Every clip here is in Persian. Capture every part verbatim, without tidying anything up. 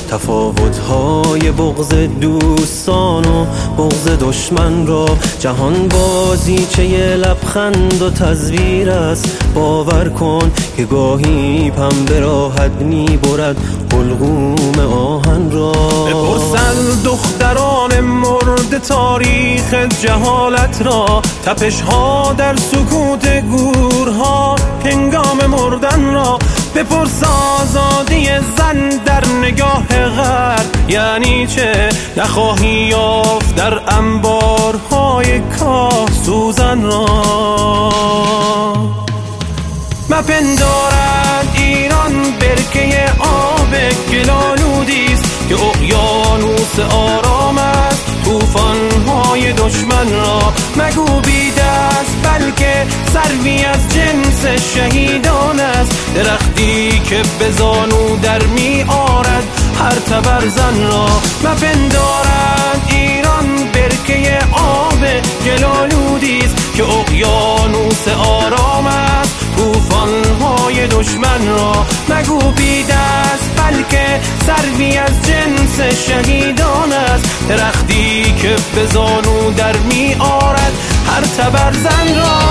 تفاوت‌های بغض دوستان و بغض دشمن را. جهان بازیچه لبخند و تزویر است، باور کن که گاهی پنبه را حد می‌برد حلقوم آهن را. بپرسند دختران مرد تاریخ جهالت را، تپش ها در سکوت گورها هنگام مردن را. بپرس آزادی زن در نگاه غرب یعنی چه، نخواهی یافت در انبارهای کاه سوزن را. مپندارد ایران برکه آب گلالودیست که اقیانوس آرام است طوفان‌های دشمن را. مگو بید است بلکه سروی از جنس شهیدان است، درختی که به زانو در می آرد هر تبرزن را. مپندارد ایران برکه آب گلالودیست که اقیانوس آرام است طوفان‌های دشمن را. مگو بید است بلکه سروی از جنس شهیدان است، درختی که به زانو در می آرد هر تبرزن را.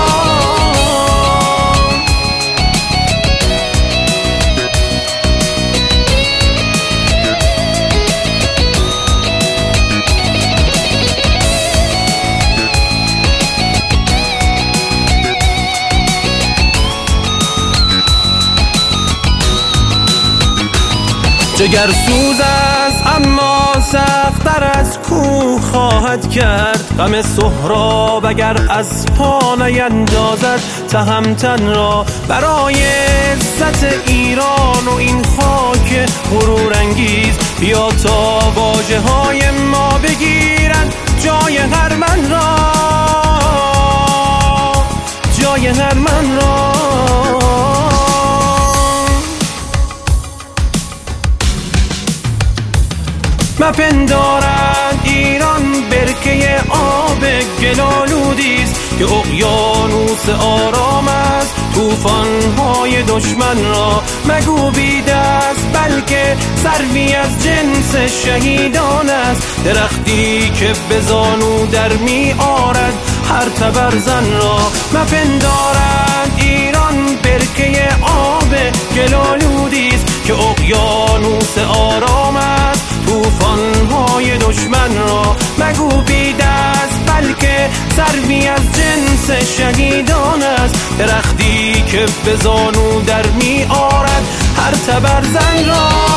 جگر سوز است اما سخت‌تر از کوه خواهد کرد، غم سهراب اگر از پا نیندازد تهمتن را. برای عزت ایران و این خاک غرور انگیز بیا تا واژه های ما بگیرند جای هر من را، جای هر من را. مپندارد ایران برکه آب گلالودیست که اقیانوس آرام است طوفان‌های دشمن را. مگو بید است بلکه سروی از جنس شهیدان است، درختی که به زانو در می آرد هر تبرزن را. مپندارد ایران برکه آب گلالودیست که اقیانوس آرام است طوفان‌های دشمن را. مگو بید است بلکه سروی از جنس شهیدان است، درختی که به زانو در می آرد هر تبرزن را.